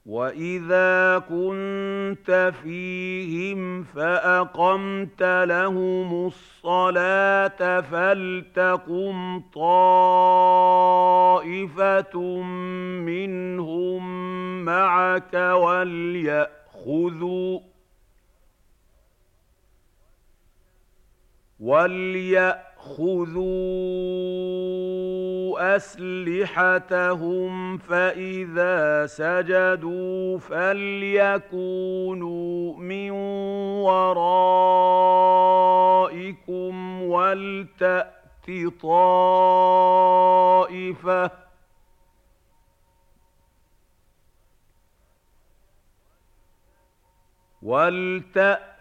وَإِذَا كُنتَ فِيهِمْ فَأَقَمْتَ لَهُمُ الصَّلَاةَ فَلْتَقُمْ طَائِفَةٌ مِّنْهُم مَّعَكَ وَلْيَأْخُذُوا أَسْلِحَتَهُمْ فَإِذَا سَجَدُوا فَلْيَكُونُوا مِن وَرَائِكُمْ وَلْتَأْتِ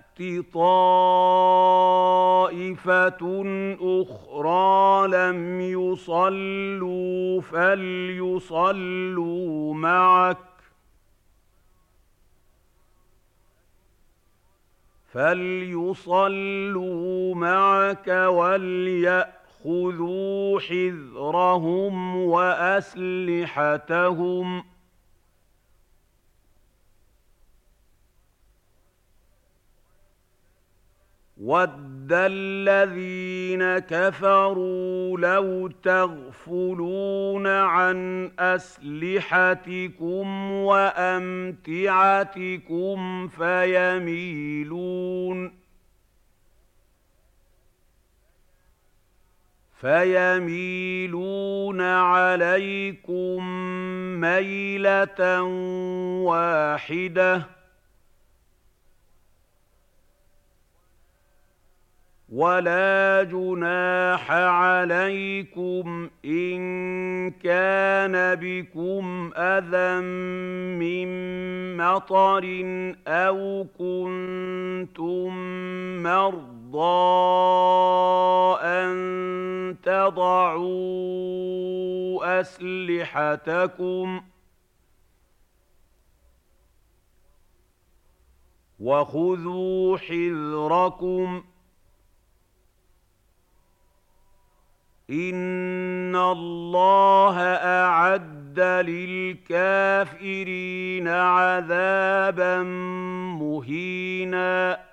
طَائِفَةٌ أُخْرَىٰ لَمْ يُصَلُّوا فَلْيُصَلُّوا مَعَكَ وَلْيَأْخُذُوا حِذْرَهُمْ وَأَسْلِحَتَهُمْ ۗ وَدَّ الَّذِينَ كَفَرُوا لَوْ تَغْفُلُونَ عَنْ أَسْلِحَتِكُمْ وَأَمْتِعَتِكُمْ فَيَمِيلُونَ عَلَيْكُم مَّيْلَةً وَاحِدَةً ۚ وَلَا جُنَاحَ عَلَيْكُمْ إِن كَانَ بِكُمْ أَذًى مِّن مَّطَرٍ أَوْ كُنتُم مَّرْضَىٰ أَن تَضَعُوا أَسْلِحَتَكُمْ ۖ وَخُذُوا حِذْرَكُمْ ۗ إِنَّ اللَّهَ أَعَدَّ لِلْكَافِرِينَ عَذَابًا مُّهِينًا